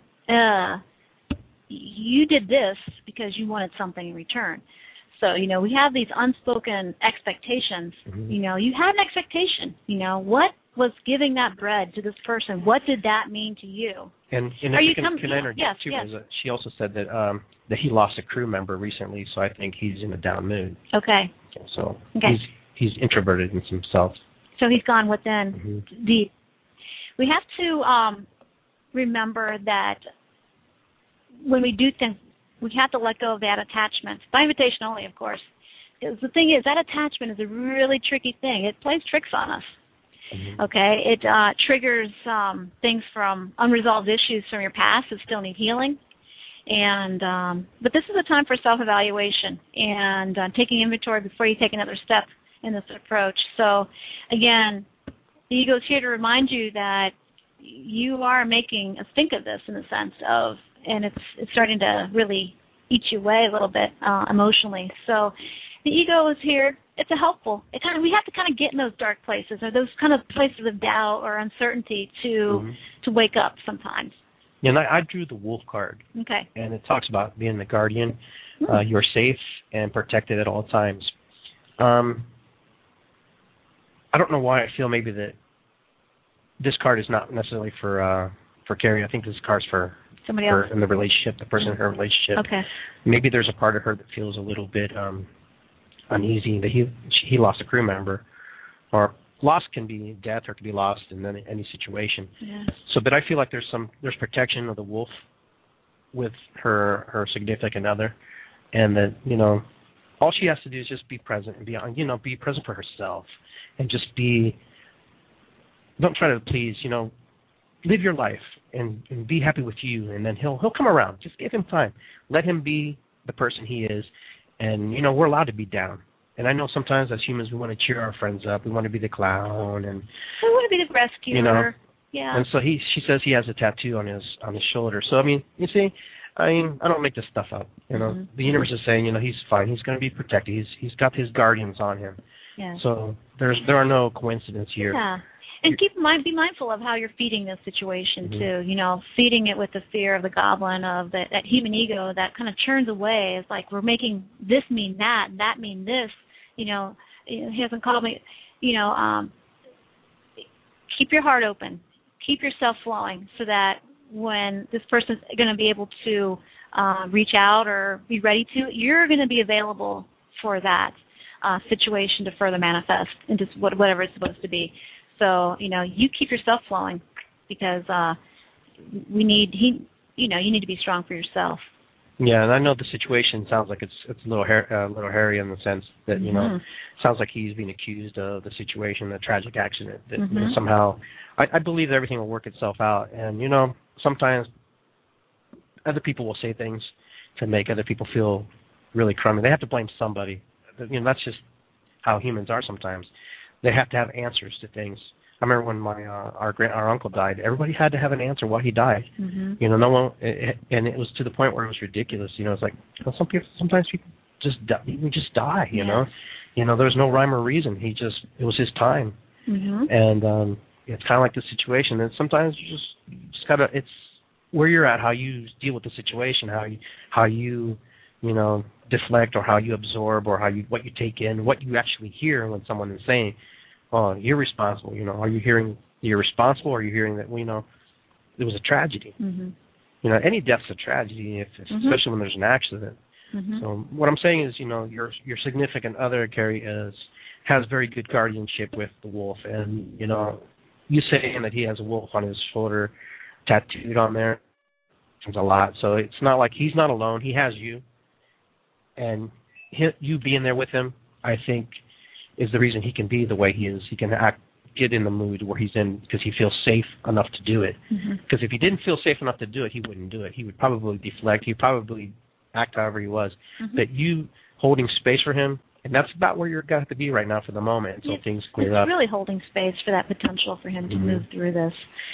you did this because you wanted something in return. So, we have these unspoken expectations. Mm-hmm. You had an expectation. What was giving that bread to this person? What did that mean to you? And can I interject too? Yes. She also said that he lost a crew member recently, so I think he's in a down mood. Okay. So he's introverted in himself. So he's gone within deep. We have to remember that when we do things, we have to let go of that attachment. By invitation only, of course. Because the thing is, that attachment is a really tricky thing. It plays tricks on us. Mm-hmm. Okay? It triggers things from unresolved issues from your past that still need healing. And but this is a time for self-evaluation and taking inventory before you take another step in this approach. So, again, the ego is here to remind you that you are making a stink of this in the sense of, and it's starting to really eat you away a little bit emotionally. So the ego is here. It's we have to kind of get in those dark places or those kind of places of doubt or uncertainty to wake up sometimes. Yeah, and I drew the wolf card. Okay. And it talks about being the guardian. You're safe and protected at all times. I don't know why I feel maybe that this card is not necessarily for Carrie. I think this card's for somebody else in the relationship, the person in her relationship. Okay. Maybe there's a part of her that feels a little bit uneasy that he lost a crew member, or loss can be death or it can be lost in any situation. Yeah. So, but I feel like there's protection of the wolf with her significant other, and that all she has to do is just be present and be present for herself, and just don't try to please, live your life and be happy with you, and then he'll come around. Just give him time. Let him be the person he is, and we're allowed to be down. And I know sometimes as humans we want to cheer our friends up. We want to be the clown, and we want to be the rescuer. Yeah. And so she says he has a tattoo on his shoulder. So I mean, I don't make this stuff up. The universe is saying, he's fine. He's going to be protected. He's got his guardians on him. Yeah. So there are no coincidences here. Yeah. And be mindful of how you're feeding this situation too. Feeding it with the fear of the goblin, of that human ego that kind of churns away. It's like we're making this mean that, and that mean this. He hasn't called me. Keep your heart open. Keep yourself flowing, so that when this person's going to be able to reach out or be ready to, you're going to be available for that situation to further manifest into whatever it's supposed to be. So, you keep yourself flowing, because you need to be strong for yourself. Yeah, and I know the situation sounds like it's a little hairy in the sense that, sounds like he's being accused of the situation, a tragic accident, that somehow, I believe that everything will work itself out. And, sometimes other people will say things to make other people feel really crummy. They have to blame somebody. That's just how humans are sometimes. They have to have answers to things. I remember when my our uncle died. Everybody had to have an answer why he died. Mm-hmm. You know, no one, and it was to the point where it was ridiculous. You know, it's like sometimes people just die. You know, there was no rhyme or reason. It was his time, and it's kind of like the situation. And sometimes you just gotta. It's where you're at, how you deal with the situation, how you deflect, or how you absorb, or what you take in, what you actually hear when someone is saying, "Oh, you're responsible." You know, are you hearing you're responsible, or are you hearing that it was a tragedy? Mm-hmm. You know, any death's a tragedy, especially when there's an accident. Mm-hmm. So what I'm saying is, your significant other, Carrie, has very good guardianship with the wolf, and you saying that he has a wolf on his shoulder, tattooed on there, a lot. So it's not like he's not alone. He has you, and you being there with him, I think, is the reason he can be the way he is. He can get in the mood where he's in because he feels safe enough to do it. Because if he didn't feel safe enough to do it, he wouldn't do it. He would probably deflect. He'd probably act however he was. But you holding space for him, and that's about where you're got to be right now for the moment until things clear up. It's really holding space for that potential for him to move through this.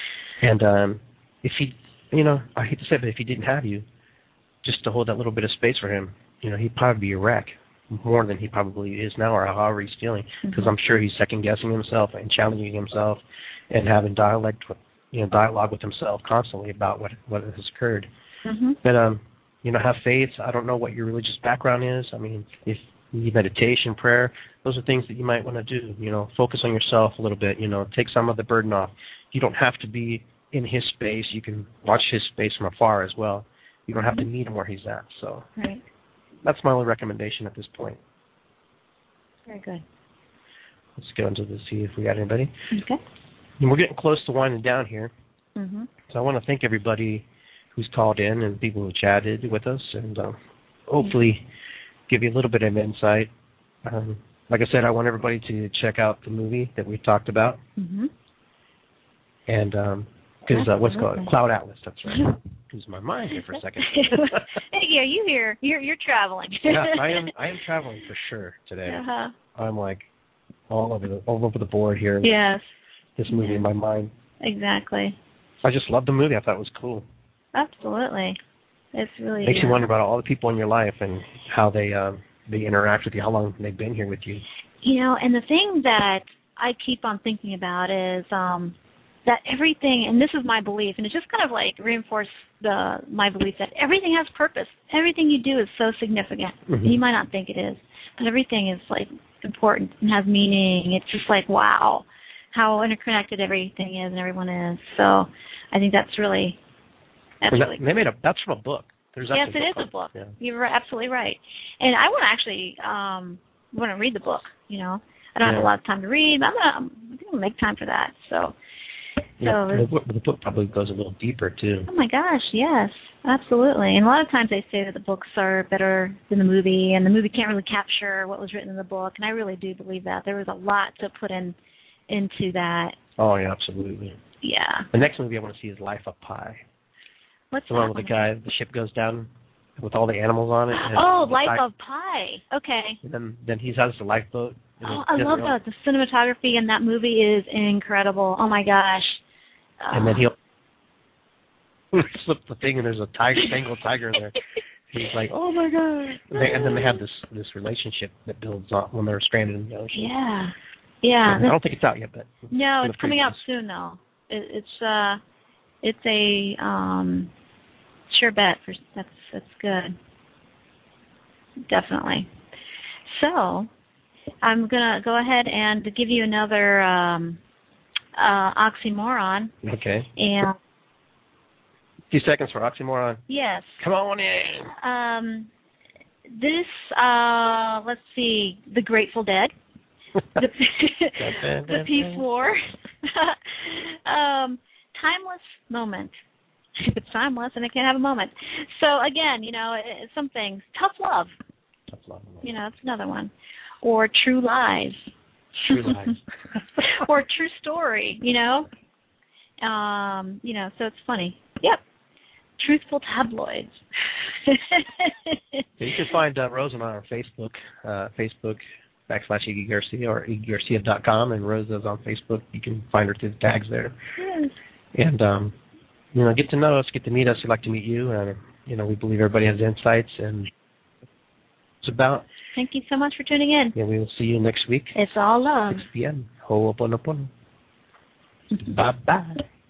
And if he, I hate to say it, but if he didn't have you, just to hold that little bit of space for him, he'd probably be a wreck more than he probably is now, or however he's feeling. Because I'm sure he's second guessing himself and challenging himself, and having dialogue with himself constantly about what has occurred. But have faith. I don't know what your religious background is. I mean, if you need meditation, prayer, those are things that you might want to do. Focus on yourself a little bit. Take some of the burden off. You don't have to be in his space. You can watch his space from afar as well. You don't have to meet him where he's at. So that's my only recommendation at this point. Very good. Let's go into see if we got anybody. Okay. And we're getting close to winding down here. So I want to thank everybody who's called in and people who chatted with us, and hopefully give you a little bit of insight. Like I said, I want everybody to check out the movie that we talked about. And because what's called Cloud Atlas, that's right. Lose my mind here for a second. Yeah, you here? You're traveling. Yeah, I am traveling for sure today. I'm like all over the board here. Yes. This movie in my mind. Exactly. I just loved the movie. I thought it was cool. Absolutely. It's really makes you wonder about all the people in your life and how they interact with you, how long they've been here with you. And the thing that I keep on thinking about is that everything, and this is my belief, and it just kind of like reinforced my belief that everything has purpose. Everything you do is so significant. You might not think it is, but everything is like important and has meaning. It's just like, wow, how interconnected everything is and everyone is. So I think that's really cool. That's from a book. Yes, it is a book. Yeah. You're absolutely right. And I want to actually want to read the book. I don't have a lot of time to read, but I'm going to make time for that. So the book probably goes a little deeper too. Oh my gosh, yes, absolutely. And a lot of times they say that the books are better than the movie, and the movie can't really capture what was written in the book. And I really do believe that there was a lot to put into that. Oh yeah, absolutely. Yeah. The next movie I want to see is Life of Pi. What's the one with the guy? The ship goes down with all the animals on it. Life of Pi. Okay. And then he has the lifeboat. I love that. The cinematography in that movie is incredible. Oh my gosh. And then he'll slip the thing, and there's a Bengal tiger in there. He's like, oh my god! And then they have this relationship that builds up when they're stranded in the ocean. Yeah, yeah. I don't think it's out yet, but no, it's coming out soon though. It's a sure bet. That's good. Definitely. So I'm gonna go ahead and give you another oxymoron. Okay. And a few seconds for oxymoron. Yes. Come on in. This, let's see, The Grateful Dead, the Peace War, timeless moment. It's timeless, and it can't have a moment. So again, some things. Tough Love. Tough Love. It's another one. Or True Lies. True Lies. Or True Story, so it's funny. Yep. Truthful Tabloids. You can find Rose and I on Facebook. /Iggy Garcia or IggyGarcia.com, and Rosa's on Facebook. You can find her through the tags there. Yes. And, get to know us, get to meet us. We'd like to meet you. And, we believe everybody has insights, and it's about. Thank you so much for tuning in. Yeah, we will see you next week. It's all love. 6 p.m. Ho'oponopono. Bye-bye.